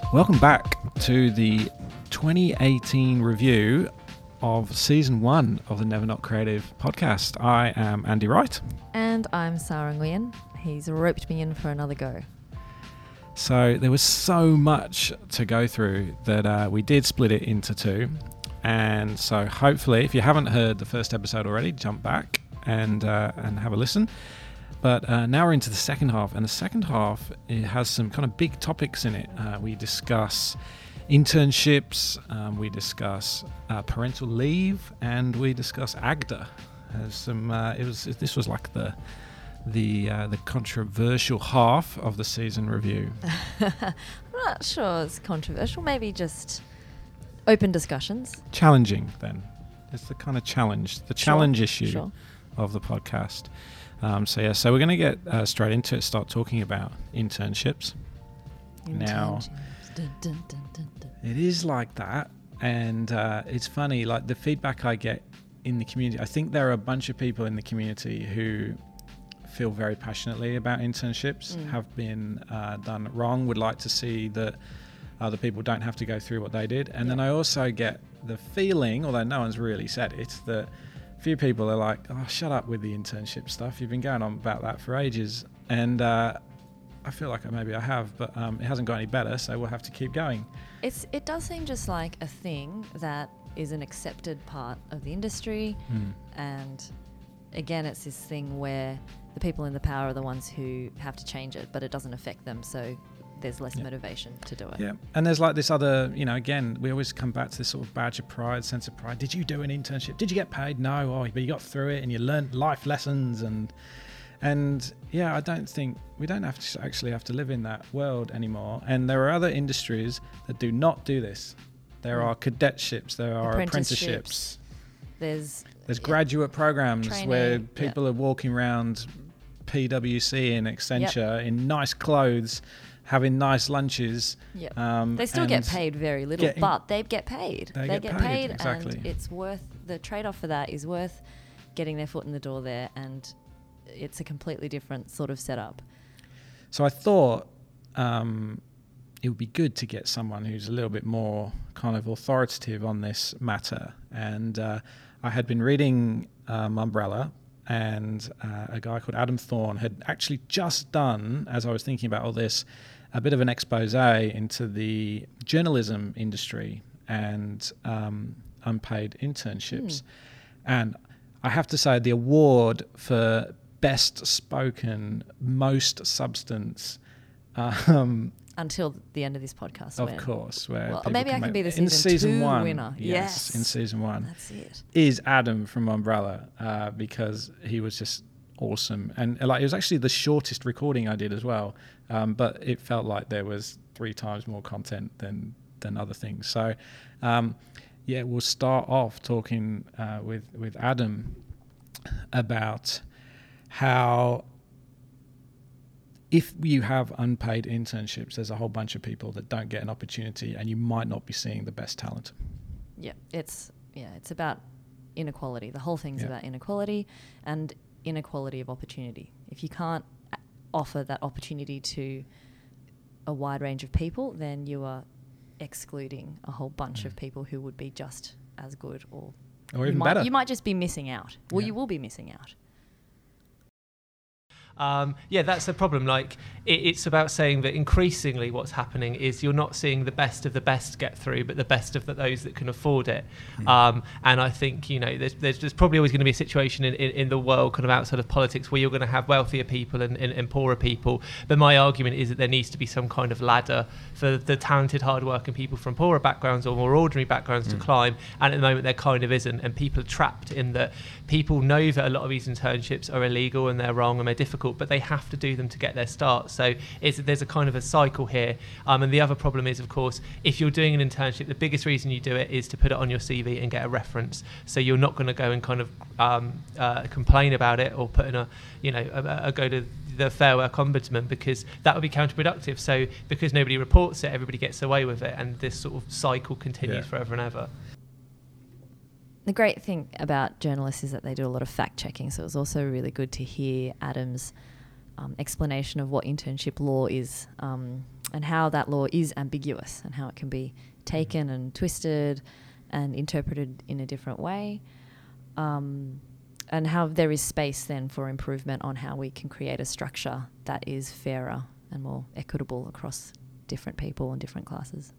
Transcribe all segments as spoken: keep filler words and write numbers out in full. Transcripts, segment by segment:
Welcome back to the twenty eighteen review of season one of the Never Not Creative podcast. I am Andy Wright. And I'm Sarah Nguyen. He's roped me in for another go. So there was so much to go through that uh, we did split it into two. And so hopefully, if you haven't heard the first episode already, jump back and uh, and have a listen. But uh, now we're into the second half, and the second half it has some kind of big topics in it. Uh, we discuss internships, um, we discuss uh, parental leave, and we discuss A G D A. There's some. Uh, it was. This was like the the uh, the controversial half of the season review. I'm not sure it's controversial. Maybe just open discussions. Challenging, then. It's the kind of challenge, the challenge sure, issue sure. of the podcast. Um, so yeah, so we're going to get uh, straight into it. Start talking about internships. Now, dun, dun, dun, dun, dun. It is like that, and uh, it's funny. Like the feedback I get in the community, I think there are a bunch of people in the community who feel very passionately about internships, Mm. have been uh, done wrong, would like to see that other people don't have to go through what they did. And Yeah. then I also get the feeling, although no one's really said it, that a few people are like, oh, shut up with the internship stuff. You've been going on about that for ages. And uh, I feel like maybe I have, but um, it hasn't got any better, so we'll have to keep going. It's it does seem just like a thing that is an accepted part of the industry, Mm. and again, it's this thing where the people in the power are the ones who have to change it, but it doesn't affect them, so there's less Yeah. motivation to do it. Yeah, and there's like this other, you know, again, we always come back to this sort of badge of pride, sense of pride. Did you do an internship? Did you get paid? No. Oh, but you got through it and you learned life lessons and and yeah, I don't think we don't have to actually have to live in that world anymore. And there are other industries that do not do this. There Mm. are cadetships, there are Apprenticeships. apprenticeships. There's There's graduate programs where Training, yeah. people are walking around P W C and Accenture in nice clothes, having nice lunches. yeah. Um, They still get and paid very little, getting- but they get paid. They They, get get, paid, paid, exactly. and it's worth the trade-off for that is worth getting their foot in the door there, and it's a completely different sort of setup. So I thought um, it would be good to get someone who's a little bit more kind of authoritative on this matter. And uh, I had been reading um, Umbrella, and uh, a guy called Adam Thorne had actually just done, as I was thinking about all this, a bit of an expose into the journalism industry and um, unpaid internships. Mm. And I have to say, the award for best spoken, most substance, um, Until the end of this podcast. of when- course, where Well, people maybe can I can make- be the in season season two one, winner. Yes, Yes. in season one That's it. is Adam from Umbrella, uh, because he was just awesome, and uh, like it was actually the shortest recording I did as well, um, but it felt like there was three times more content than than other things. So, um, yeah, we'll start off talking uh, with with Adam about how, if you have unpaid internships, there's a whole bunch of people that don't get an opportunity, and you might not be seeing the best talent. Yeah, it's yeah, it's about inequality. The whole thing's Yeah. about inequality and inequality of opportunity. If you can't a- offer that opportunity to a wide range of people, then you are excluding a whole bunch Mm. of people who would be just as good, or Or you even might, better. You might just be missing out. Well, Yeah. you will be missing out. Um, yeah, that's the problem. Like, it, it's about saying that increasingly what's happening is you're not seeing the best of the best get through, but the best of the, those that can afford it. Mm. Um, and I think, you know, there's, there's, there's probably always going to be a situation in, in, in the world kind of outside of politics where you're going to have wealthier people and, and, and poorer people. But my argument is that there needs to be some kind of ladder for the talented, hardworking people from poorer backgrounds or more ordinary backgrounds Mm. to climb. And at the moment, there kind of isn't. And people are trapped in that people know that a lot of these internships are illegal and they're wrong and they're difficult, but they have to do them to get their start. So it's, there's a kind of a cycle here. Um, and the other problem is, of course, if you're doing an internship, the biggest reason you do it is to put it on your C V and get a reference. So you're not going to go and kind of um, uh, complain about it or put in a, you know, a, a go to the Fair Work Ombudsman, because that would be counterproductive. So because nobody reports it, everybody gets away with it, and this sort of cycle continues Yeah. forever and ever. The great thing about journalists is that they do a lot of fact checking. So it was also really good to hear Adam's um, explanation of what internship law is um, and how that law is ambiguous and how it can be taken and twisted and interpreted in a different way, um, and how there is space then for improvement on how we can create a structure that is fairer and more equitable across different people and different classes.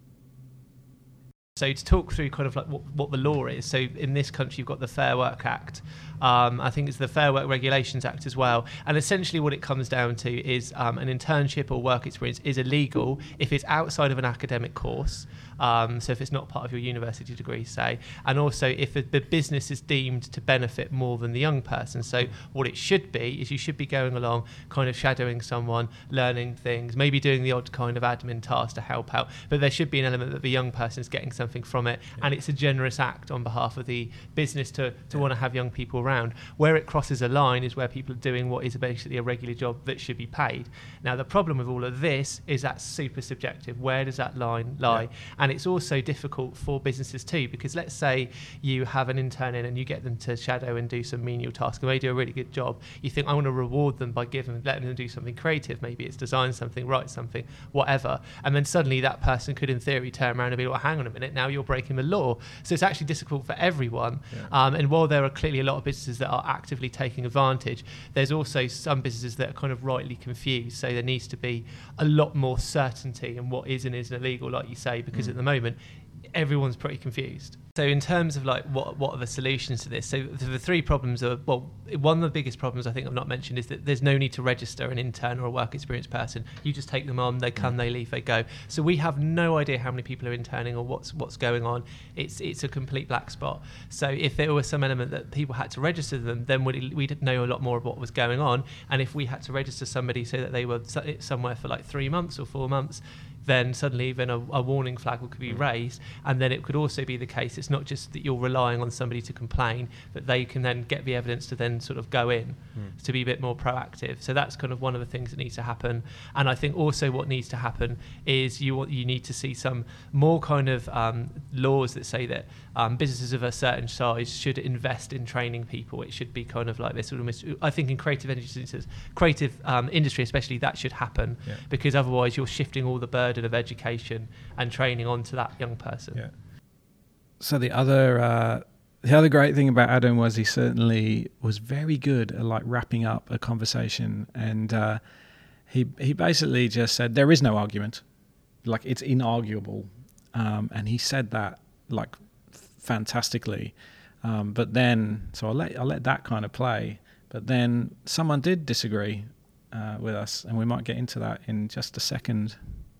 So to talk through kind of like what, what the law is. So in this country, you've got the Fair Work Act. Um, I think it's the Fair Work Regulations Act as well. And essentially what it comes down to is um, an internship or work experience is illegal if it's outside of an academic course. Um, so if it's not part of your university degree, say, and also if the business is deemed to benefit more than the young person. So what it should be is you should be going along, kind of shadowing someone, learning things, maybe doing the odd kind of admin task to help out. But there should be an element that the young person is getting something from it, yeah. and it's a generous act on behalf of the business to, to yeah. want to have young people around. Where it crosses a line is where people are doing what is basically a regular job that should be paid. Now the problem with all of this is that's super subjective. Where does that line lie? Yeah. And it's also difficult for businesses too, because let's say you have an intern in and you get them to shadow and do some menial task and they do a really good job. You think, I want to reward them by giving letting them do something creative. Maybe it's design something, write something, whatever. And then suddenly that person could in theory turn around and be like, hang on a minute, now you're breaking the law. So it's actually difficult for everyone. Yeah. Um, and while there are clearly a lot of businesses that are actively taking advantage, there's also some businesses that are kind of rightly confused. So there needs to be a lot more certainty in what is and isn't illegal, like you say, because mm. at the moment everyone's pretty confused. So in terms of like what what are the solutions to this? So the three problems are, well, one of the biggest problems I think I've not mentioned is that there's no need to register an intern or a work experience person. You just take them on, they come, they leave, they go. So we have no idea how many people are interning or what's what's going on. It's it's a complete black spot. So if there was some element that people had to register them, then we'd, we'd know a lot more of what was going on. And if we had to register somebody so that they were somewhere for like three months or four months, then suddenly then a, a warning flag could be raised. And then it could also be the case, it's not just that you're relying on somebody to complain, but they can then get the evidence to then sort of go in mm. to be a bit more proactive. So that's kind of one of the things that needs to happen. And I think also what needs to happen is you you need to see some more kind of um, laws that say that um, businesses of a certain size should invest in training people. It should be kind of like this. Almost, I think in creative industries, creative um, industry especially, that should happen yeah. because otherwise you're shifting all the burden of education and training onto that young person. Yeah. So the other uh, the other great thing about Adam was he certainly was very good at like wrapping up a conversation, and uh, he he basically just said there is no argument, like it's inarguable, um, and he said that like fantastically. Um, but then, so I'll let I'll let that kind of play. But then someone did disagree uh, with us, and we might get into that in just a second.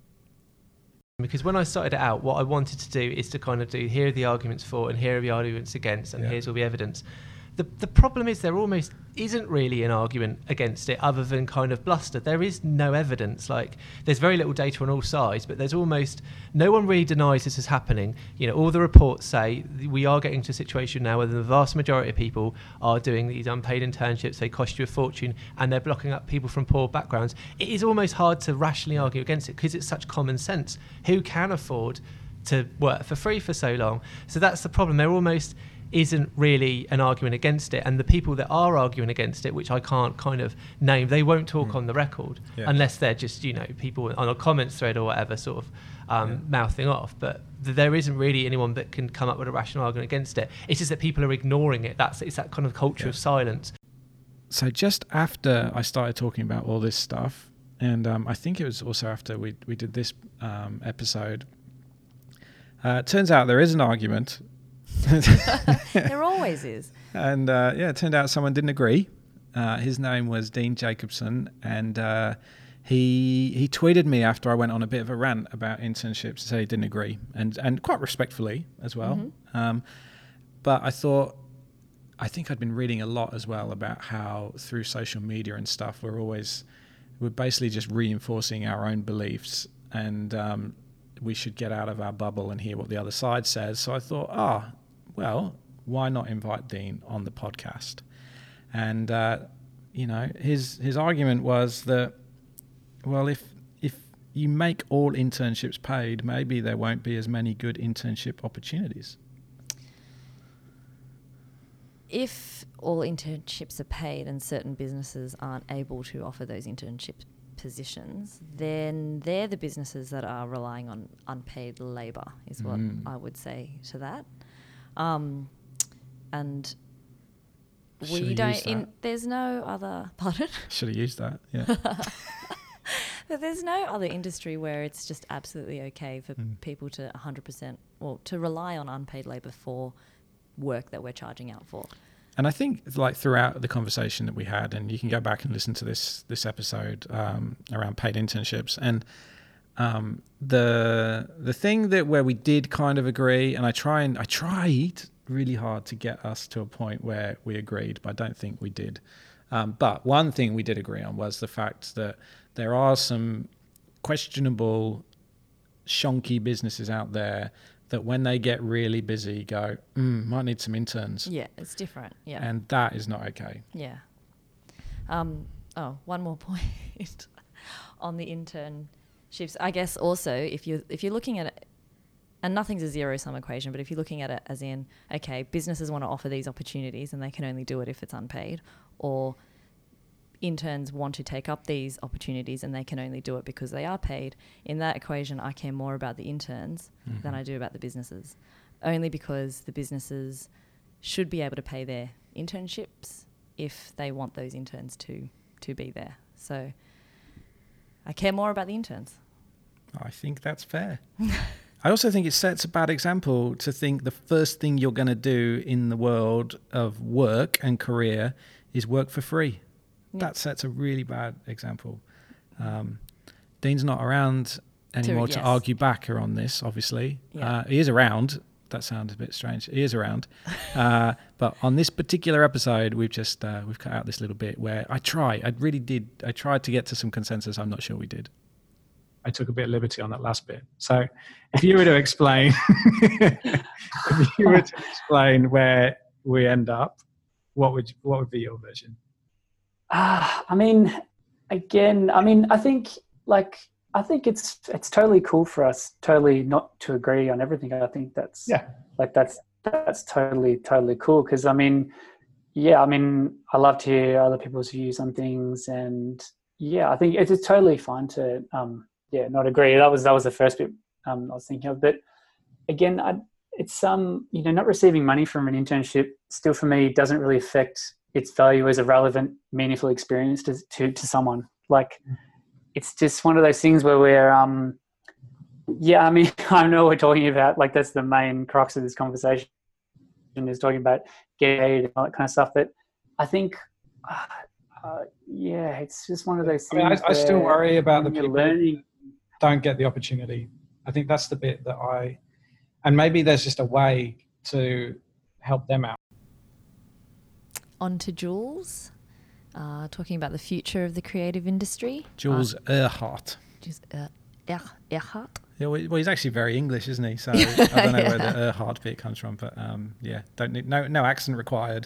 Because when I started it out, what I wanted to do is to kind of do, here are the arguments for and here are the arguments against, and yeah. here's all the evidence. The the problem is there almost isn't really an argument against it other than kind of bluster. There is no evidence. Like, there's very little data on all sides, but there's almost no one really denies this is happening. You know, all the reports say we are getting to a situation now where the vast majority of people are doing these unpaid internships. They cost you a fortune and they're blocking up people from poor backgrounds. It is almost hard to rationally argue against it because it's such common sense. Who can afford to work for free for so long? So that's the problem. They're almost isn't really an argument against it, and the people that are arguing against it, which I can't kind of name, they won't talk mm. on the record yeah. unless they're just, you know, people on a comments thread or whatever sort of um, yeah. mouthing off. But th- there isn't really anyone that can come up with a rational argument against it. It's just that people are ignoring it. That's it's that kind of culture yeah. of silence. So just after I started talking about all this stuff, and um, I think it was also after we we did this um, episode, uh, it turns out there is an argument. There always is. And uh, yeah, it turned out someone didn't agree. Uh, his name was Dean Jacobson, and uh, he he tweeted me after I went on a bit of a rant about internships to say he didn't agree, and and quite respectfully as well. Mm-hmm. Um, but I thought, I think I'd been reading a lot as well about how through social media and stuff, we're always we're basically just reinforcing our own beliefs, and um, we should get out of our bubble and hear what the other side says. So I thought, ah. Oh, well, why not invite Dean on the podcast? And, uh, you know, his his argument was that, well, if if you make all internships paid, maybe there won't be as many good internship opportunities. If all internships are paid and certain businesses aren't able to offer those internship positions, then they're the businesses that are relying on unpaid labour, is what Mm. I would say to that. Um, and Should've we don't. used In, that. there's no other. Pardon. Should have used that. Yeah. But there's no other industry where it's just absolutely okay for Mm. people to one hundred percent, well, to rely on unpaid labour for work that we're charging out for. And I think like throughout the conversation that we had, and you can go back and listen to this this episode um, around paid internships, and um, the the thing that where we did kind of agree, and I try and I tried really hard to get us to a point where we agreed, but I don't think we did. Um, but one thing we did agree on was the fact that there are some questionable, shonky businesses out there that when they get really busy go, mm, might need some interns. Yeah, it's different. Yeah. And that is not okay. Yeah. Um, oh, one more point on the internships. I guess also if you if you're looking at it, and nothing's a zero sum equation, but if you're looking at it as in, okay, businesses want to offer these opportunities and they can only do it if it's unpaid, or interns want to take up these opportunities and they can only do it because they are paid. In that equation, I care more about the interns Mm-hmm. than I do about the businesses, only because the businesses should be able to pay their internships if they want those interns to to be there. So I care more about the interns. I think that's fair. I also think it sets a bad example to think the first thing you're going to do in the world of work and career is work for free. Yeah. That sets a really bad example. Um, Dean's not around anymore to, yes. argue back on this, obviously. Yeah. Uh, he is around. That sounds a bit strange. He is around. Uh, but on this particular episode, we've just uh, we've cut out this little bit where I try. I really did. I tried to get to some consensus. I'm not sure we did. I took a bit of liberty on that last bit. So if you were to explain, if you were to explain where we end up, what would what would be your version? Ah, I mean, again, I mean, I think like I think it's it's totally cool for us, totally not to agree on everything. I think that's Yeah. like that's that's totally totally cool because I mean, yeah, I mean, I love to hear other people's views on things, and yeah, I think it's, it's totally fine to um, yeah, not agree. That was that was the first bit um, I was thinking of, but again, I, it's um, you know, not receiving money from an internship still for me doesn't really affect its value as a relevant, meaningful experience to to, to someone. Like, it's just one of those things where we're um, yeah, I mean, I know what we're talking about. Like, that's the main crux of this conversation is talking about getting paid and all that kind of stuff. But I think. Uh, Uh, yeah, it's just one of those I mean, things. I, I still worry about the you're people learning. who don't get the opportunity. I think that's the bit that I, and maybe there's just a way to help them out. On to Jules, uh, talking about the future of the creative industry. Jules uh, Earhart. Jules uh, Er- Earhart. Yeah, well, well, he's actually very English, isn't he? So I don't know Yeah. where the Earhart bit comes from, but um, yeah, don't need no no accent required.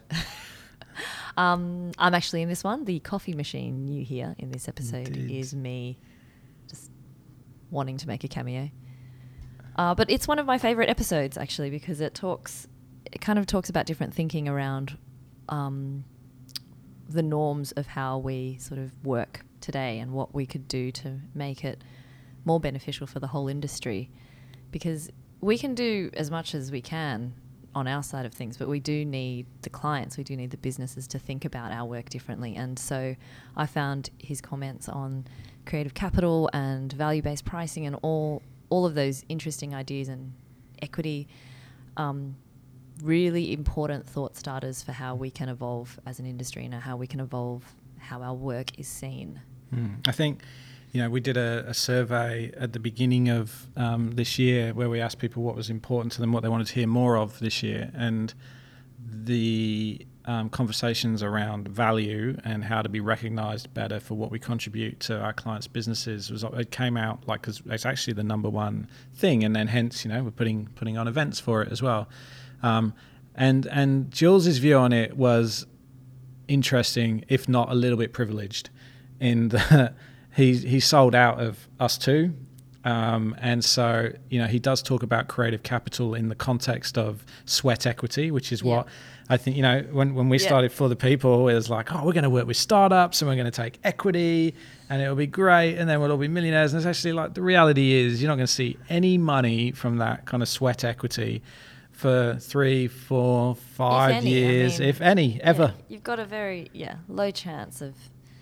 Um, I'm actually in this one. The coffee machine you hear in this episode Indeed. is me just wanting to make a cameo. Uh, but it's one of my favorite episodes actually because it talks, it kind of talks about different thinking around um, the norms of how we sort of work today and what we could do to make it more beneficial for the whole industry. Because we can do as much as we can on our side of things, but we do need the clients, we do need the businesses to think about our work differently. And so I found his comments on creative capital and value-based pricing and all all of those interesting ideas and equity um, really important thought starters for how we can evolve as an industry and how we can evolve how our work is seen. Hmm. I think, you know, we did a, a survey at the beginning of um, this year where we asked people what was important to them, what they wanted to hear more of this year. And the um, conversations around value and how to be recognised better for what we contribute to our clients' businesses was it came out like cause it's actually the number one thing, and then hence you know we're putting putting on events for it as well. Um, and and Jules's view on it was interesting, if not a little bit privileged, in that he he sold out of us two, Um, and so, you know, he does talk about creative capital in the context of sweat equity, which is what I think, you know, when, when we Yeah. started For the People, it was like, oh, we're going to work with startups and we're going to take equity and it'll be great. And then we'll all be millionaires. And it's actually like, the reality is you're not going to see any money from that kind of sweat equity for three, four, five any, I years, mean, if any, ever. Yeah, you've got a very yeah low chance of.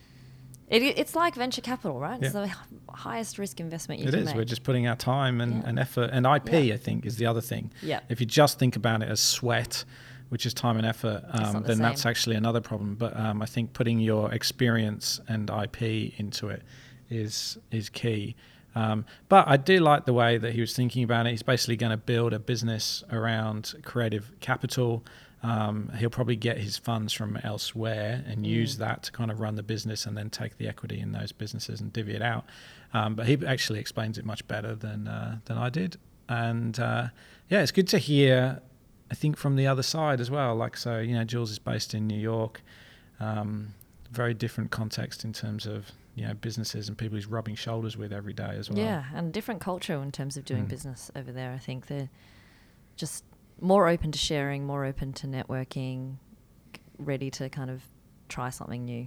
It, it's like venture capital, right? It's Yeah. the h- highest risk investment you It can is. make. We're just putting our time and, Yeah. and effort. And I P, Yeah. I think, is the other thing. Yeah. If you just think about it as sweat, which is time and effort, um, not the then that's same. actually another problem. But um, I think putting your experience and I P into it is is key. Um, but I do like the way that he was thinking about it. He's basically going to build a business around creative capital. Um, he'll probably get his funds from elsewhere and Mm. use that to kind of run the business and then take the equity in those businesses and divvy it out. Um, but he actually explains it much better than uh, than I did. And uh, yeah, it's good to hear, I think, from the other side as well. Like, so, you know, Jules is based in New York. Um, very different context in terms of, you know, businesses and people he's rubbing shoulders with every day as well. Yeah, and different culture in terms of doing Mm. business over there. I think they're just more open to sharing, more open to networking, ready to kind of try something new.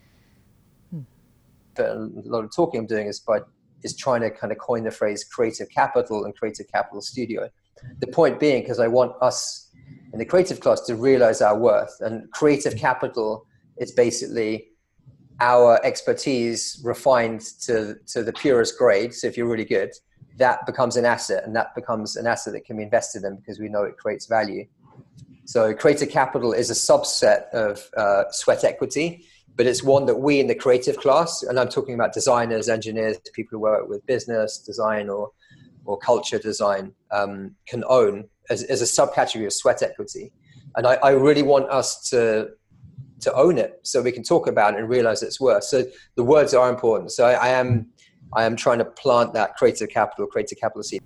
Mm. But a lot of talking I'm doing is by is trying to kind of coin the phrase creative capital and creative capital studio. The point being, because I want us in the creative class to realize our worth, and creative capital is basically our expertise refined to, to the purest grade. So if you're really good, that becomes an asset, and that becomes an asset that can be invested in because we know it creates value. So creative capital is a subset of uh, sweat equity, but it's one that we in the creative class, and I'm talking about designers, engineers, people who work with business design or or culture design, um, can own as, as a subcategory of sweat equity. And I, I really want us to to own it so we can talk about it and realize its worth. So the words are important. So I, I am I am trying to plant that creative capital, creative capital seed.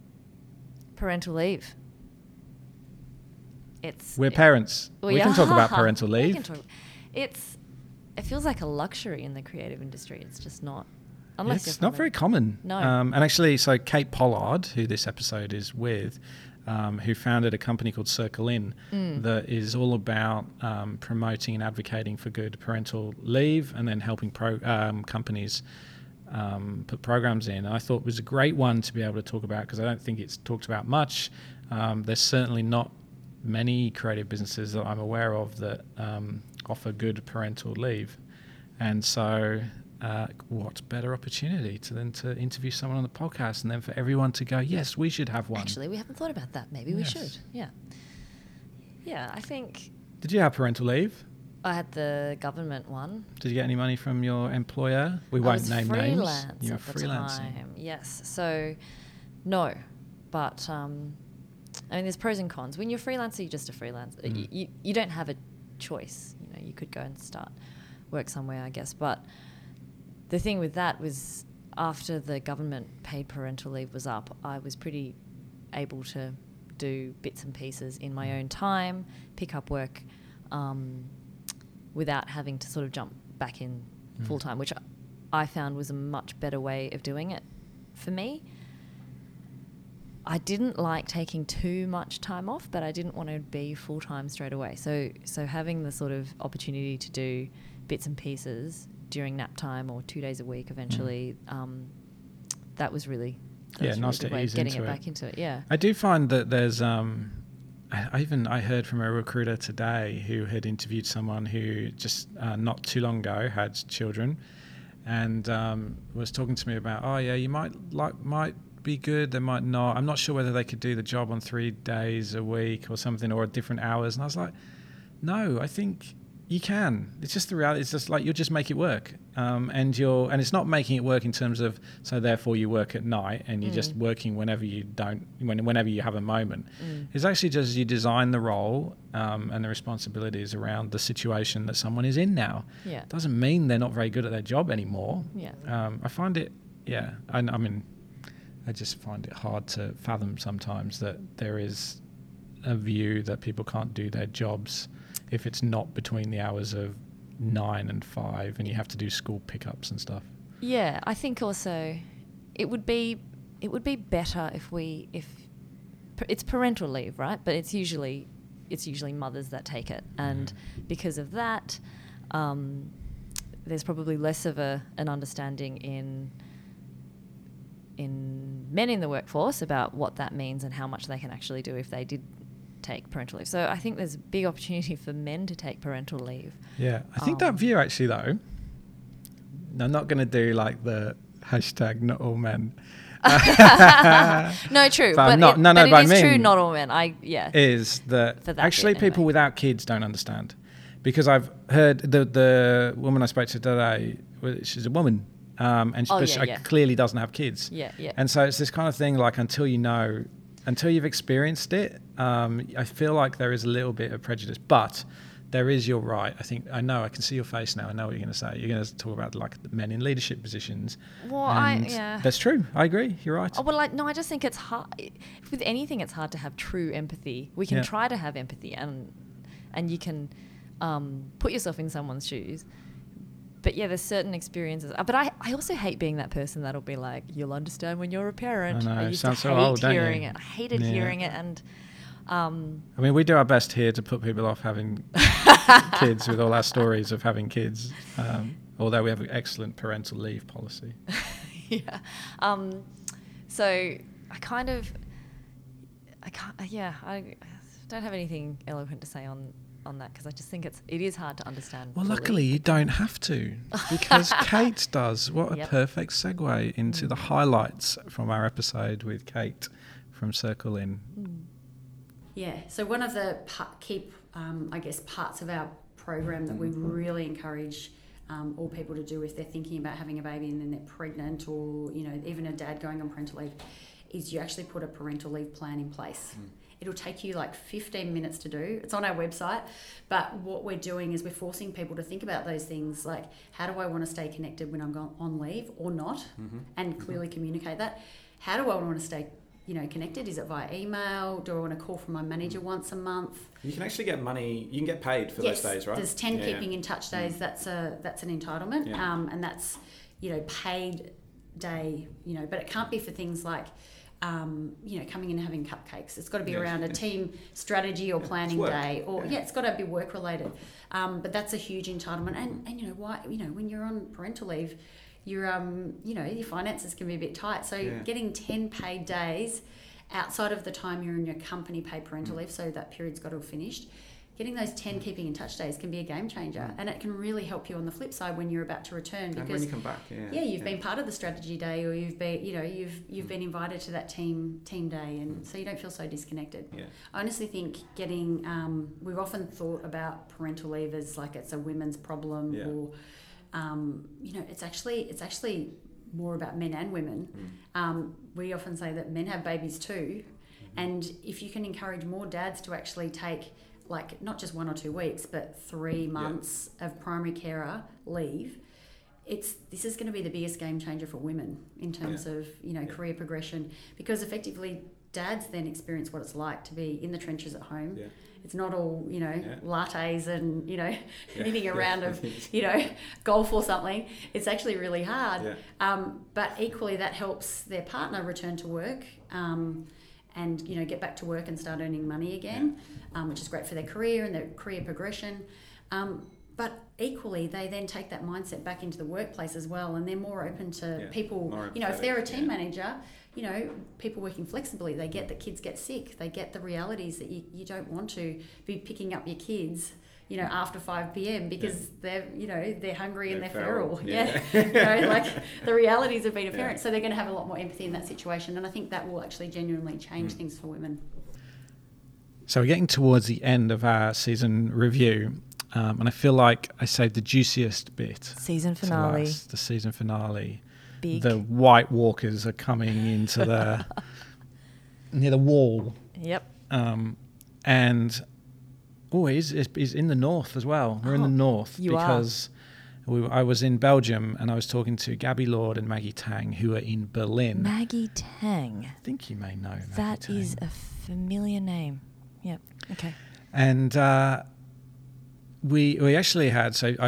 Parental leave. It's We're parents. Well, we yeah. can talk about parental We leave. can talk- It's it feels like a luxury in the creative industry. It's just not, unless It's you're not from very a- common. No. Um, and actually, so Kate Pollard, who this episode is with, um, who founded a company called Circle In Mm. that is all about um, promoting and advocating for good parental leave and then helping pro- um, companies um, put programs in. I thought it was a great one to be able to talk about because I don't think it's talked about much. Um, there's certainly not many creative businesses that I'm aware of that um, offer good parental leave. And so uh, what better opportunity to then to interview someone on the podcast and then for everyone to go, yes, we should have one. Actually, we haven't thought about that. Maybe we Yes. should. Yeah. Yeah, I think Did you have parental leave? I had the government one. Did you get any money from your employer? We I won't was name freelance names. You were at the freelancing. time. Yes. So, no, but um, I mean, there's pros and cons. When you're freelancer, you're just a freelancer. Mm. You, you you don't have a choice. You know, you could go and start work somewhere, I guess. But the thing with that was, after the government paid parental leave was up, I was pretty able to do bits and pieces in my own time, pick up work. Um, without having to sort of jump back in Mm. full time, which I found was a much better way of doing it for me. I didn't like taking too much time off, but I didn't want to be full time straight away. So, so having the sort of opportunity to do bits and pieces during nap time or two days a week, eventually, mm. um, that was really that Yeah, was nice really to the way ease of getting into it it. back into it. Yeah, I do find that there's um, I I even I heard from a recruiter today who had interviewed someone who just uh, not too long ago had children, and um, was talking to me about, oh yeah, you might like might be good, they might not. I'm not sure whether they could do the job on three days a week or something, or different hours. And I was like, no, I think you can. It's just the reality. It's just like you'll just make it work, um, and you're and it's not making it work in terms of so therefore you work at night and you're mm. just working whenever you don't when, whenever you have a moment. Mm. It's actually just you design the role um, and the responsibilities around the situation that someone is in now. Yeah, it doesn't mean they're not very good at their job anymore. Yeah, um, I find it. Yeah, I, I mean, I just find it hard to fathom sometimes that there is a view that people can't do their jobs if it's not between the hours of nine and five and you have to do school pickups and stuff. Yeah, I think also it would be it would be better if we if it's parental leave, right? But it's usually it's usually mothers that take it, and because of that, um, there's probably less of a an understanding in in men in the workforce about what that means and how much they can actually do if they did take parental leave. So I think there's a big opportunity for men to take parental leave. Yeah, I think Um, that view actually, though, I'm not going to do like the hashtag not all men. No, true. But But, not- it, no, no, but but I it is true, mean- not all men. I yeah. Is that, For that actually bit, people anyway. without kids don't understand, because I've heard the the woman I spoke to today, well, she's a woman, um, and she, Oh, but yeah, she yeah. clearly doesn't have kids. Yeah, yeah. And so it's this kind of thing, like until you know, until you've experienced it, um, I feel like there is a little bit of prejudice, but there is, you're right. I think, I know, I can see your face now. I know what you're going to say. You're going to talk about like the men in leadership positions. Well, I- and yeah. That's true. I agree. You're right. Oh, well, like, no, I just think it's hard. With anything, it's hard to have true empathy. We can Yeah. try to have empathy, and and you can um, put yourself in someone's shoes. But yeah, there's certain experiences. Uh, But I, I also hate being that person that'll be like, you'll understand when you're a parent. I know, used sounds to so hate old, don't you? hearing it. I hated Yeah. hearing it, and um, I mean, we do our best here to put people off having kids with all our stories of having kids, um, although we have an excellent parental leave policy. yeah. Um, so I kind of, I can't. uh, Yeah, I don't have anything eloquent to say on on that, because I just think it's it is hard to understand. Well, fully. luckily you don't have to, because Kate does. What a Yep. perfect segue into the highlights from our episode with Kate from Circle In. Yeah, so one of the pa- key, um, I guess, parts of our program that we really encourage um, all people to do if they're thinking about having a baby and then they're pregnant, or you know, even a dad going on parental leave, is you actually put a parental leave plan in place. Mm. It'll take you like fifteen minutes to do. It's on our website, but what we're doing is we're forcing people to think about those things, like how do I want to stay connected when I'm go- on leave or not, mm-hmm. and clearly mm-hmm. communicate that. How do I want to stay you know, connected? Is it via email? Do I want to call from my manager once a month? You can actually get money. You can get paid for yes, those days, right? There's ten yeah. keeping in touch days. Mm. That's a that's an entitlement, yeah. um, and that's you know paid day. You know, but it can't be for things like. Um, you know, coming in and having cupcakes. It's got to be yes, around a yes. team strategy or yeah, planning day, or yeah. yeah, it's got to be work related. Um, but that's a huge entitlement, and and you know why? You know, when you're on parental leave, you're um, you know, your finances can be a bit tight. So yeah. getting ten paid days outside of the time you're in your company paid parental leave, so that period's got to have finished. Getting those ten keeping in touch days can be a game changer, and it can really help you on the flip side when you're about to return. Because and when you come back, yeah, yeah, you've yeah. been part of the strategy day, or you've been, you know, you've you've been invited to that team team day, and so you don't feel so disconnected. Yeah. I honestly think getting, um, we've often thought about parental leave as like it's a women's problem, yeah. or um, you know, it's actually it's actually more about men and women. Mm. Um, we often say that men have babies too, mm-hmm. and if you can encourage more dads to actually take like not just one or two weeks, but three months yeah. of primary carer leave, it's this is going to be the biggest game changer for women in terms yeah. of you know yeah. career progression, because effectively dads then experience what it's like to be in the trenches at home. Yeah. It's not all you know yeah. lattes and you know yeah. knitting a round yeah. of you know golf or something. It's actually really hard. Yeah. Um, but equally that helps their partner return to work. Um, and you know get back to work and start earning money again, yeah. um, which is great for their career and their career progression. Um, but equally, they then take that mindset back into the workplace as well, and they're more open to yeah. people. More you know, if they're a team yeah. manager, you know, people working flexibly, they get that kids get sick. They get the realities that you, you don't want to be picking up your kids, you know, after five p.m. because yeah. they're, you know, they're hungry they're and they're feral. feral. Yeah. yeah. you know, like the realities of being a parent. Yeah. So they're going to have a lot more empathy in that situation. And I think that will actually genuinely change mm. things for women. So we're getting towards the end of our season review. Um, and I feel like I saved the juiciest bit. Season finale. The season finale. Big. The White Walkers are coming into the, near the wall. Yep. Um, and... Oh, he's, he's in the north as well. We're oh, in the north you because we, I was in Belgium and I was talking to Gabby Lord and Maggie Tang, who are in Berlin. Maggie Tang. I think you may know Maggie That Tang. is a familiar name. Yep. Okay. And uh, we we actually had, so I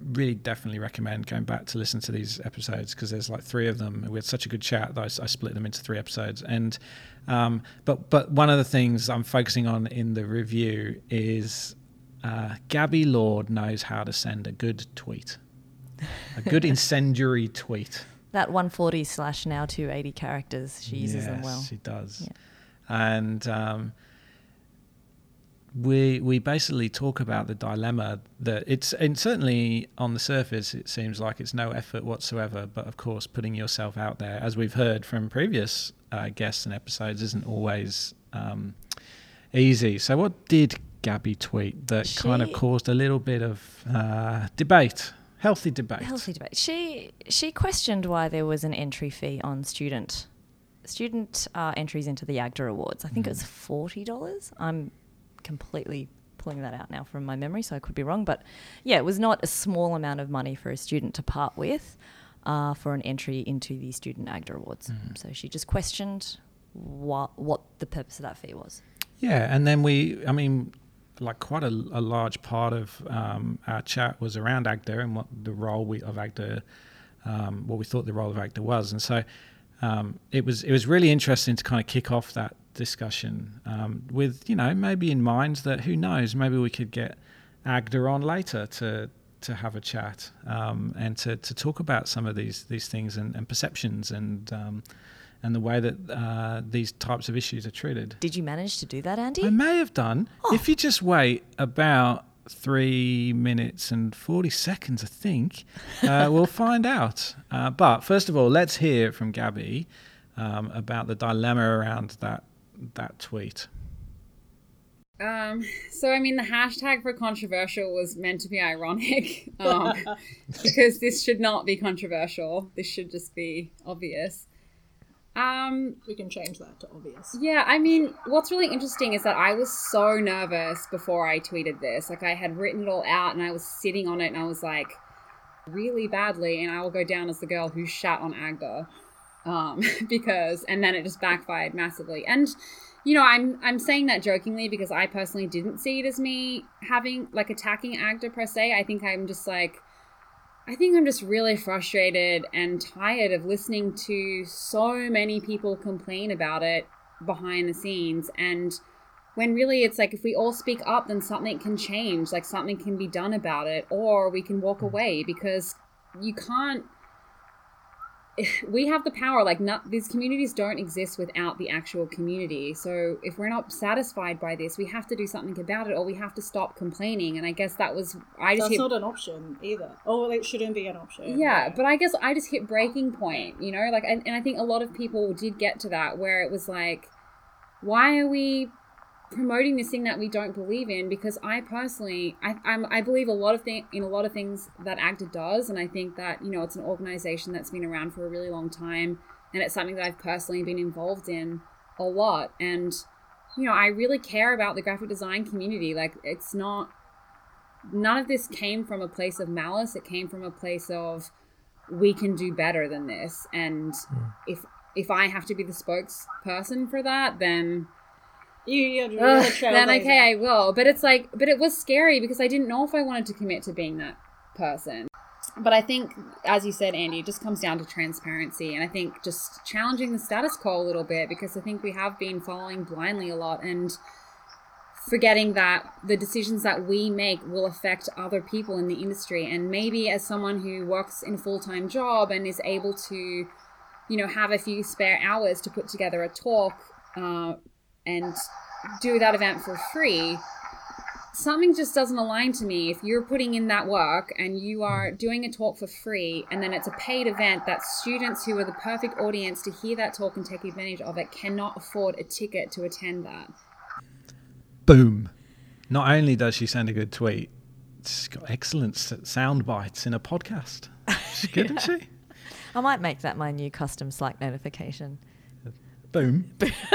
really definitely recommend going back to listen to these episodes, because there's like three of them. We had such a good chat that I, I split them into three episodes. And um, but but one of the things I'm focusing on in the review is uh, Gabby Lord knows how to send a good tweet, a good incendiary tweet. That one forty slash now two eighty characters, she uses yes, them well. She does. Yeah. And um, we we basically talk about the dilemma that it's, and certainly on the surface it seems like it's no effort whatsoever, but of course putting yourself out there, as we've heard from previous uh, guests and episodes, isn't always um, easy. So what did Gabby tweet that She- kind of caused a little bit of uh, debate? Healthy debate. Healthy debate. She she questioned why there was an entry fee on student student uh, entries into the A G D A Awards. I think Mm. it was forty dollars. I'm completely pulling that out now from my memory, so I could be wrong. But yeah, it was not a small amount of money for a student to part with uh, for an entry into the Student A G D A Awards. Mm. So she just questioned what what the purpose of that fee was. Yeah, and then we, I mean, like quite a, a large part of um, our chat was around A G D A and what the role we, of A G D A, um, what we thought the role of A G D A was. And so um, it was it was really interesting to kind of kick off that discussion um, with, you know, maybe in mind that, who knows, maybe we could get A G D A on later to to have a chat um, and to, to talk about some of these these things and, and perceptions and um, and the way that uh, these types of issues are treated. Did you manage to do that, Andy? I may have done. Oh. If you just wait about three minutes and forty seconds, I think, uh, we'll find out. Uh, but first of all, let's hear from Gabby um, about the dilemma around that that tweet. Um, so, I mean, the hashtag for controversial was meant to be ironic, um, because this should not be controversial. This should just be obvious. Um, We can change that to obvious. yeah, I mean, what's really interesting is that I was so nervous before I tweeted this. Like, I had written it all out and I was sitting on it and I was like, really badly, and I will go down as the girl who shat on A G D A. Um, because, and then it just backfired massively. And, you know, I'm I'm saying that jokingly because I personally didn't see it as me having, like, attacking A G D A per se. I think I'm just like, I think I'm just really frustrated and tired of listening to so many people complain about it behind the scenes. And when really it's like, if we all speak up, then something can change, like something can be done about it, or we can walk away, because you can't, we have the power. Like, not, these communities don't exist without the actual community. So if we're not satisfied by this, we have to do something about it, or we have to stop complaining. And I guess that was, I just That's hit, not an option either. Oh, it shouldn't be an option. yeah, but I guess I just hit breaking point, you know, like, and, and I think a lot of people did get to that, where it was like, why are we promoting this thing that we don't believe in? Because I personally, I I'm, I believe a lot of thing in a lot of things that A G D A does, and I think that, you know, it's an organization that's been around for a really long time, and it's something that I've personally been involved in a lot. And, you know, I really care about the graphic design community. Like, it's not, none of this came from a place of malice. It came from a place of, we can do better than this. And Mm. if if I have to be the spokesperson for that, then You, you're, you're Ugh, the then trailblazer. okay, I will. But it's like, but it was scary because I didn't know if I wanted to commit to being that person. But I think, as you said, Andy, it just comes down to transparency. And I think just challenging the status quo a little bit, because I think we have been following blindly a lot and forgetting that the decisions that we make will affect other people in the industry. And maybe as someone who works in a full-time job and is able to, you know, have a few spare hours to put together a talk, uh, and do that event for free, something just doesn't align to me. If you're putting in that work and you are doing a talk for free, and then it's a paid event that students who are the perfect audience to hear that talk and take advantage of it cannot afford a ticket to attend that. Boom. Not only does she send a good tweet, she's got excellent s- sound bites in a podcast. She's good, isn't she? I might make that my new custom Slack notification. Boom.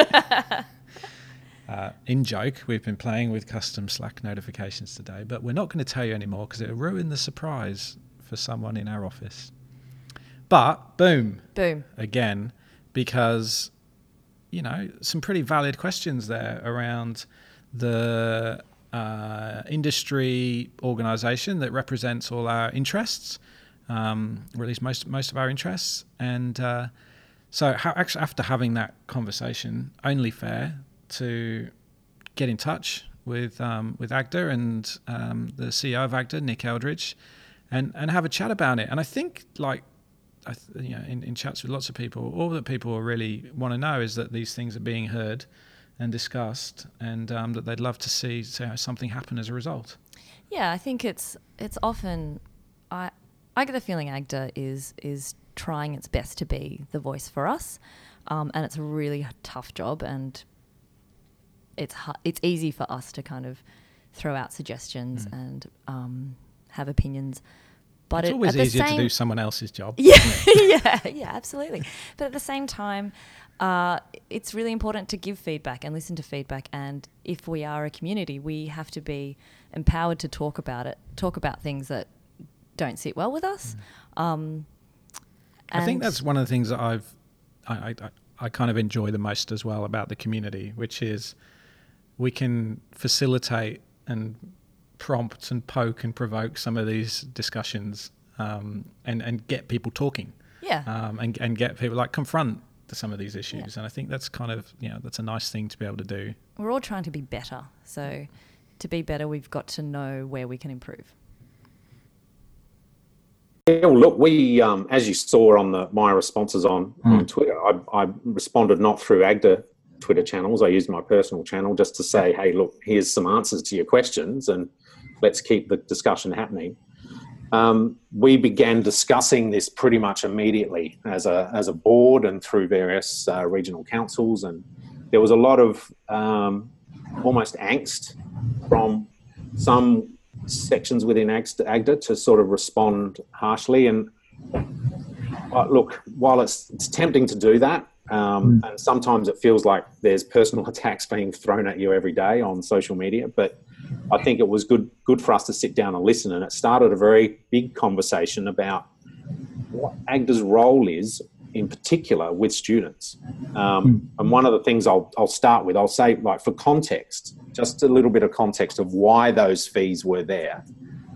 Uh, in joke, we've been playing with custom Slack notifications today, but we're not going to tell you anymore because it'll ruin the surprise for someone in our office. But boom, Boom. again, because, you know, some pretty valid questions there around the uh, industry organisation that represents all our interests, um, or at least most most of our interests. And uh, so, how, actually, after having that conversation, only fair to get in touch with um, with AGDA and um, the C E O of AGDA, Nick Eldridge, and and have a chat about it. And I think, like, I th- you know, in, in chats with lots of people, all that people really want to know is that these things are being heard and discussed, and um, that they'd love to see so, something happen as a result. Yeah, I think it's it's often I I get the feeling AGDA is is trying its best to be the voice for us, um, and it's a really tough job, and it's hu- it's easy for us to kind of throw out suggestions mm. and um, have opinions. But it's it, always at the easier same, to do someone else's job. Yeah, isn't it? yeah, yeah, absolutely. But at the same time, uh, it's really important to give feedback and listen to feedback. And if we are a community, we have to be empowered to talk about it, talk about things that don't sit well with us. Mm. Um, I think that's one of the things that I've, I, I, I kind of enjoy the most as well about the community, which is we can facilitate and prompt and poke and provoke some of these discussions, um, and, and get people talking. Yeah. Um, and, and get people, like, confront some of these issues. Yeah. And I think that's kind of, you know, that's a nice thing to be able to do. We're all trying to be better. So to be better, we've got to know where we can improve. Yeah, well, look, we, um, as you saw on the my responses on, mm. on Twitter, I, I responded not through AGDA Twitter channels. I used my personal channel just to say, hey, look, here's some answers to your questions and let's keep the discussion happening. Um, we began discussing this pretty much immediately as a as a board and through various uh, regional councils, and there was a lot of um, almost angst from some sections within AGDA to sort of respond harshly. And uh, look, while it's, it's tempting to do that, um, mm. and sometimes it feels like there's personal attacks being thrown at you every day on social media, but I think it was good good for us to sit down and listen, and it started a very big conversation about what AGDA's role is in particular with students. Um, and one of the things I'll, I'll start with, I'll say, like, for context, just a little bit of context of why those fees were there.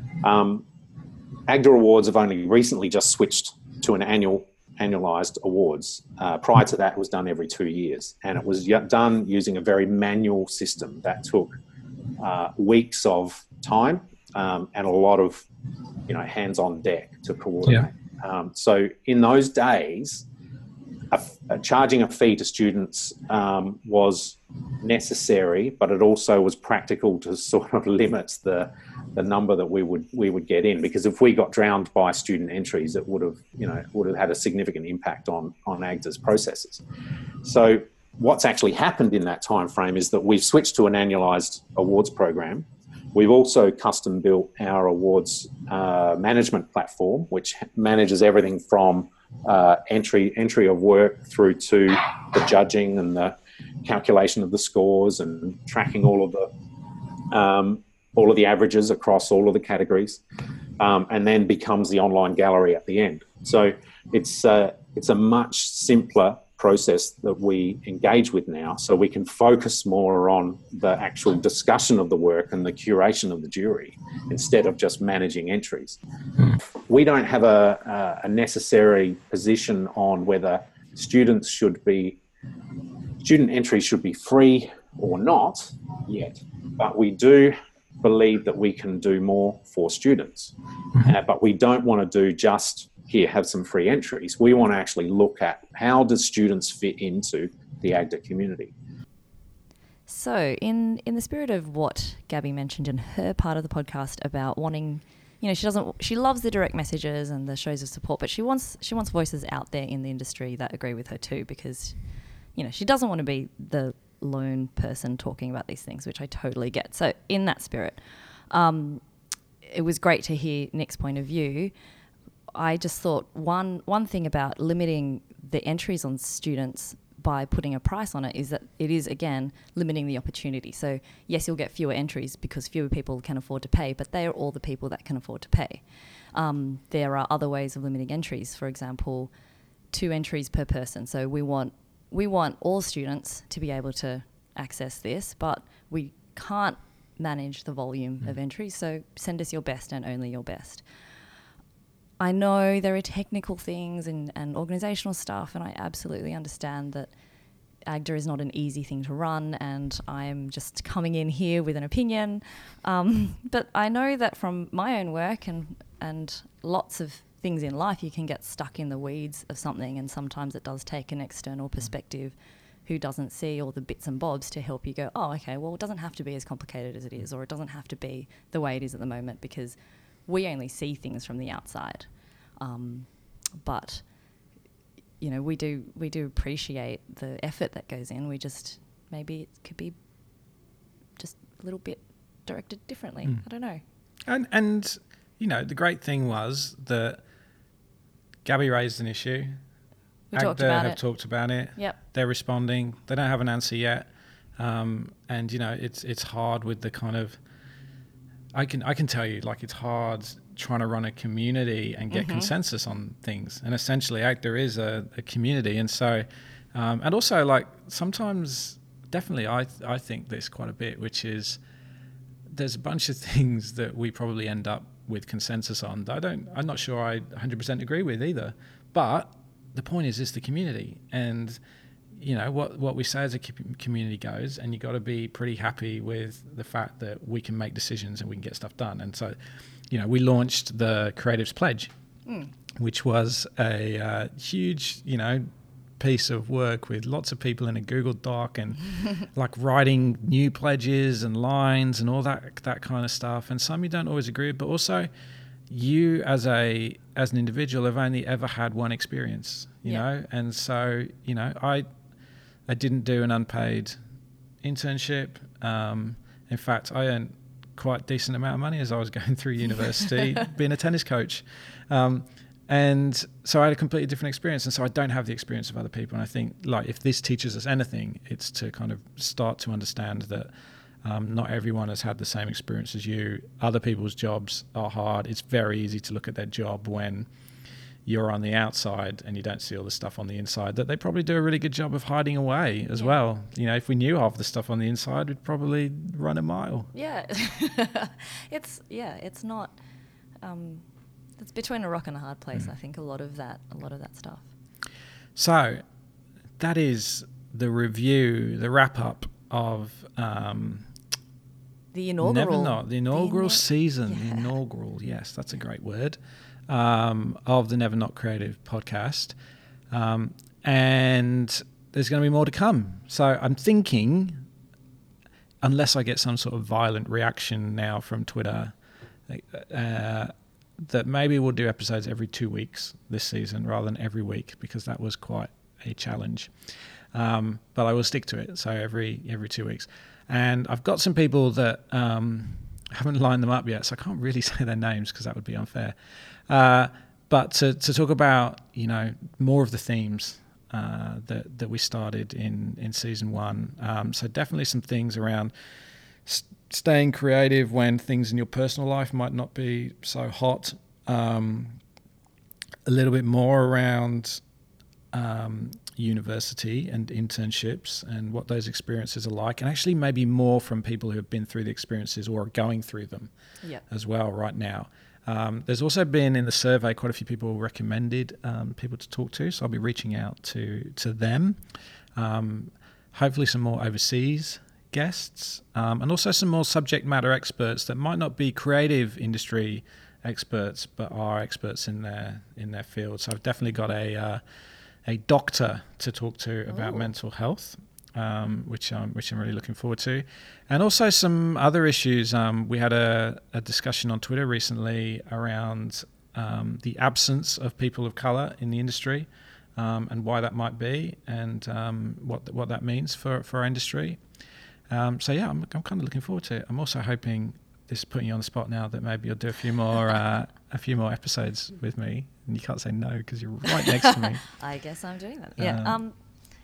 Um, AGDA Awards have only recently just switched to an annual annualised awards. Uh, prior to that, it was done every two years. And it was done using a very manual system that took uh, weeks of time um, and a lot of, you know, hands on deck to coordinate. Yeah. Um, so in those days, a, a charging a fee to students um, was necessary, but it also was practical to sort of limit the the number that we would we would get in, because if we got drowned by student entries, it would have you know would have had a significant impact on on AGDA's processes. So what's actually happened in that time frame is that we've switched to an annualised awards program. We've also custom built our awards uh, management platform, which manages everything from uh, entry entry of work through to the judging and the calculation of the scores and tracking all of the um, all of the averages across all of the categories, um, and then becomes the online gallery at the end. So it's uh, it's a much simpler process that we engage with now, so we can focus more on the actual discussion of the work and the curation of the jury instead of just managing entries. Mm. We don't have a, a necessary position on whether students should be student entries should be free or not yet, but we do believe that we can do more for students. Uh, but we don't want to do just here, have some free entries. We want to actually look at how do students fit into the AGDA community. So in, in the spirit of what Gabby mentioned in her part of the podcast about wanting, you know, she doesn't, she loves the direct messages and the shows of support, but she wants, she wants voices out there in the industry that agree with her too, because, you know, she doesn't want to be the lone person talking about these things, which I totally get. So in that spirit, um, it was great to hear Nick's point of view. I just thought one one thing about limiting the entries on students by putting a price on it is that it is, again, limiting the opportunity. So yes, you'll get fewer entries because fewer people can afford to pay, but they are all the people that can afford to pay. Um, there are other ways of limiting entries. For example, two entries per person. So we want we want all students to be able to access this, but we can't manage the volume Mm. of entries. So send us your best and only your best. I know there are technical things and, and organisational stuff, and I absolutely understand that A G D A is not an easy thing to run, and I'm just coming in here with an opinion. Um, but I know that from my own work and and lots of things in life, you can get stuck in the weeds of something, and sometimes it does take an external perspective who doesn't see all the bits and bobs to help you go, oh, okay, well, it doesn't have to be as complicated as it is, or it doesn't have to be the way it is at the moment, because we only see things from the outside. Um, but, you know, we do we do appreciate the effort that goes in. We just, maybe it could be just a little bit directed differently. Mm. I don't know. And, and, you know, the great thing was that Gabby raised an issue. We A G D A talked about have it. talked about it. Yep. They're responding. They don't have an answer yet. Um, and, you know, it's it's hard with the kind of... I can I can tell you, like, it's hard trying to run a community and get Mhm. consensus on things. And essentially, A G D A is a, a community. And so... Um, and also, like, sometimes... Definitely, I I think this quite a bit, which is... There's a bunch of things that we probably end up with consensus on that I don't... I'm not sure I one hundred percent agree with either. But... The point is, it's the community, and you know what what we say as a community goes, and you got to be pretty happy with the fact that we can make decisions and we can get stuff done. And so, you know, we launched the Creatives Pledge, Mm. which was a uh, huge, you know, piece of work with lots of people in a Google Doc and like writing new pledges and lines and all that that kind of stuff. And some you don't always agree with, but also you as a as an individual have only ever had one experience, you Yeah. know, and so you know I I didn't do an unpaid internship. Um, in fact, I earned quite a decent amount of money as I was going through university, being a tennis coach, um, and so I had a completely different experience. And so I don't have the experience of other people. And I think like if this teaches us anything, it's to kind of start to understand that. Um, not everyone has had the same experience as you. Other people's jobs are hard. It's very easy to look at their job when you're on the outside and you don't see all the stuff on the inside that they probably do a really good job of hiding away as Yeah. well. You know, if we knew half the stuff on the inside, we'd probably run a mile. Yeah. it's, yeah, it's not, um, it's between a rock and a hard place. Mm. I think a lot of that, a lot of that stuff. So that is the review, the wrap up of um, The inaugural. Never Not, the inaugural The ina- season, yeah. the inaugural, yes, that's a great word, um, of the Never Not Creative podcast. Um, and there's going to be more to come. So I'm thinking, unless I get some sort of violent reaction now from Twitter, uh, that maybe we'll do episodes every two weeks this season rather than every week, because that was quite a challenge. Um, but I will stick to it. So every every two weeks. And I've got some people that um, haven't lined them up yet, so I can't really say their names because that would be unfair. Uh, but to, to talk about, you know, more of the themes uh, that that we started in in season one. Um, so definitely some things around st- staying creative when things in your personal life might not be so hot. Um, a little bit more around um, university and internships and what those experiences are like, and actually maybe more from people who have been through the experiences or are going through them Yep. as well right now. Um, there's also been in the survey quite a few people recommended um, people to talk to, so I'll be reaching out to to them. Um, hopefully some more overseas guests, um, and also some more subject matter experts that might not be creative industry experts but are experts in their in their field. So I've definitely got a uh, a doctor to talk to about Ooh. mental health, um, which I'm which I'm really looking forward to, and also some other issues. Um, we had a, a discussion on Twitter recently around um, the absence of people of colour in the industry, um, and why that might be, and um, what what that means for, for our industry. Um, so yeah, I'm I'm kind of looking forward to it. I'm also hoping, this is putting you on the spot now, that maybe you'll do a few more uh, a few more episodes with me, and you can't say no because you're right next to me. I guess I'm doing that. Yeah. Um, Um,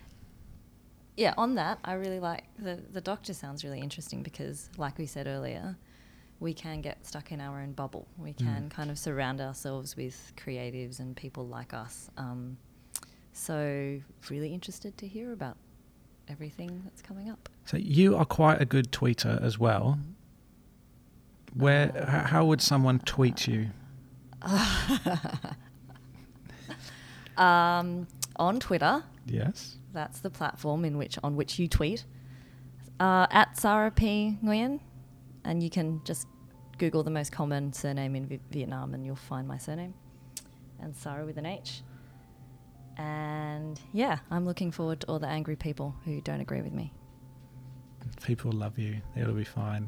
yeah, on that, I really like the, the doctor sounds really interesting because, like we said earlier, we can get stuck in our own bubble. We can Mm. kind of surround ourselves with creatives and people like us. Um, so really interested to hear about everything that's coming up. So you are quite a good tweeter as well. Where? h- How would someone tweet you? um, on Twitter. Yes. That's the platform in which on which you tweet. Uh, at Sarah P. Nguyen, and you can just Google the most common surname in v- Vietnam and you'll find my surname. And Sarah with an H. And yeah, I'm looking forward to all the angry people who don't agree with me. People love you. It'll be fine.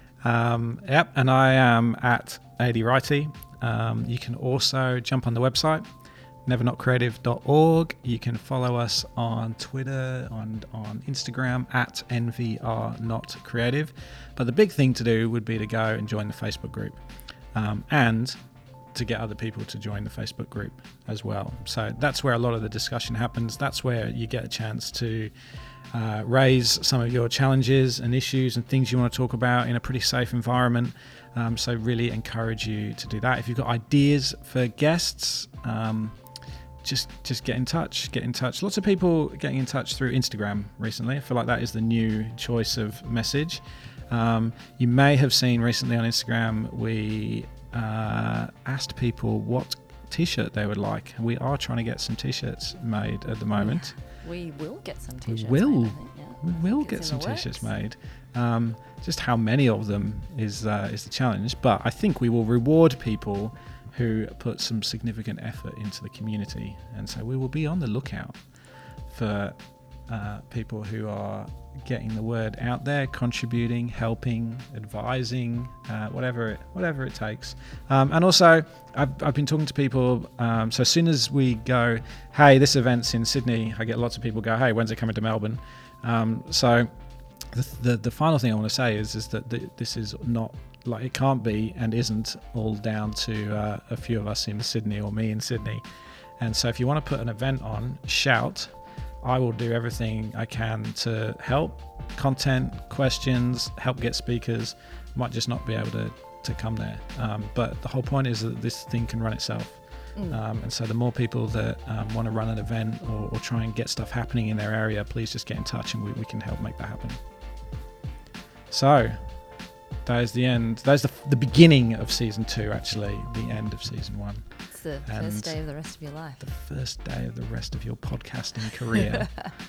Um, yep, and I am at A D Righty. Um, you can also jump on the website, never not creative dot org. You can follow us on Twitter, on, on Instagram, at N V R Not Creative. But the big thing to do would be to go and join the Facebook group. Um, and to get other people to join the Facebook group as well. So that's where a lot of the discussion happens. That's where you get a chance to uh, raise some of your challenges and issues and things you want to talk about in a pretty safe environment. Um, so really encourage you to do that. If you've got ideas for guests, um, just just get in touch. Get in touch. Lots of people getting in touch through Instagram recently. I feel like that is the new choice of message. Um, you may have seen recently on Instagram, we uh, asked people what t-shirt they would like. We are trying to get some t-shirts made at the moment. Yeah, we will get some t-shirts we will. made, I think, yeah. We will It's get in some the t-shirts works. made. Um, just how many of them is uh, is the challenge. But I think we will reward people who put some significant effort into the community. And so we will be on the lookout for uh, people who are getting the word out there, contributing, helping, advising, uh, whatever it, whatever it takes. Um, and also, I've, I've been talking to people. Um, so as soon as we go, hey, this event's in Sydney, I get lots of people go, hey, when's it coming to Melbourne? Um, so the, the the final thing I want to say is is that the, this is not like it can't be and isn't all down to uh, a few of us in Sydney or me in Sydney. And so if you want to put an event on, shout. I will do everything I can to help. Content, questions, help get speakers. Might just not be able to, to come there. Um, but the whole point is that this thing can run itself. Mm. Um, and so the more people that um, want to run an event or, or try and get stuff happening in their area, please just get in touch and we, we can help make that happen. So that is the end. That is the, the beginning of season two, actually, the end of season one. It's the And first day of the rest of your life. The first day of the rest of your podcasting career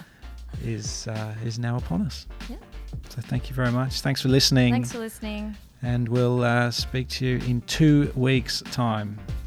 is uh, is now upon us. Yeah. So thank you very much. Thanks for listening. Thanks for listening. And we'll uh, speak to you in two weeks' time.